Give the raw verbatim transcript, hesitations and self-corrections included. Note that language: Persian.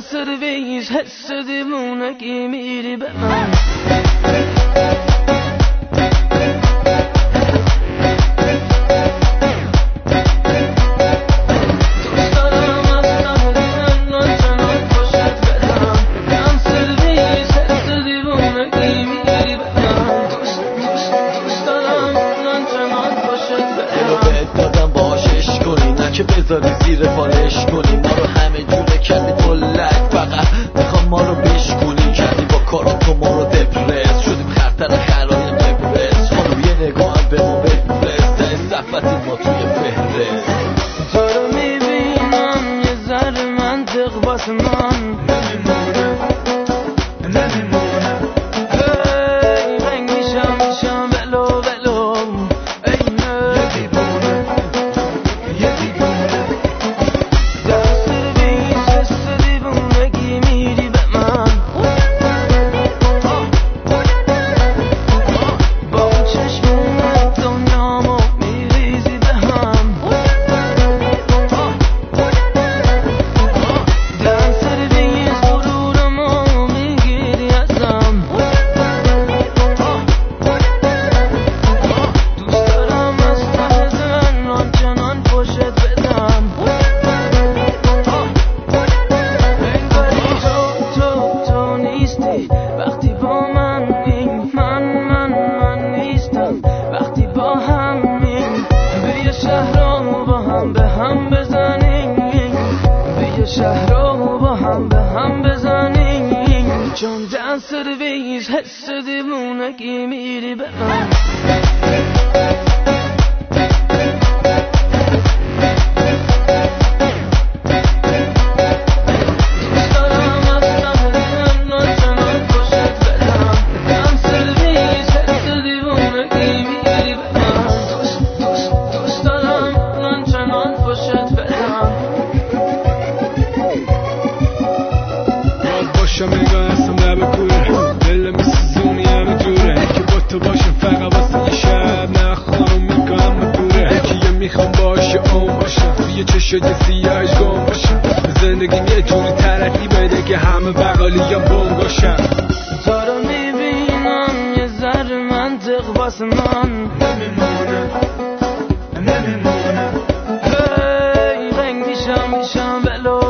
سرویس حس دیوونگی میری به من که بذاری زیر پالش کنی ما رو همه جوره کردی بلک فقط میخوام ما رو بشکنی کردی با کارم تو ما رو دپرس شدیم خرطر خرای مبرس خانم یه نگاه هم به ما بفرست تا صفتی ما توی فهرست تو رو میبینم یه ذره منطق باس من نمیمونه نمیمونه هی رنگ میشم میشم ولو ولو اینه یه دیوونه وقتی با من این من من من نیستم وقتی با هم این بیا شهر رو با هم به هم بزنیم بیا شهر رو با هم به هم بزنیم چون دن سرویس حس دیوونگی میری به من باشم نگاه هستم لب کوره دل میسوزونی همه جوره که با تو باشم فقط واسه یه شب نه خانم میگم همه دوره که یه میخوام باشه اون باشم توی چشات سیاهش گم باشم زندگیم یه جوری ترقی بده که همه بقالی هم بونگاشم تو رو میبینم یه ذره منطق واسه من نمیمونه نمیمونه هی رنگ میشم میشم ولو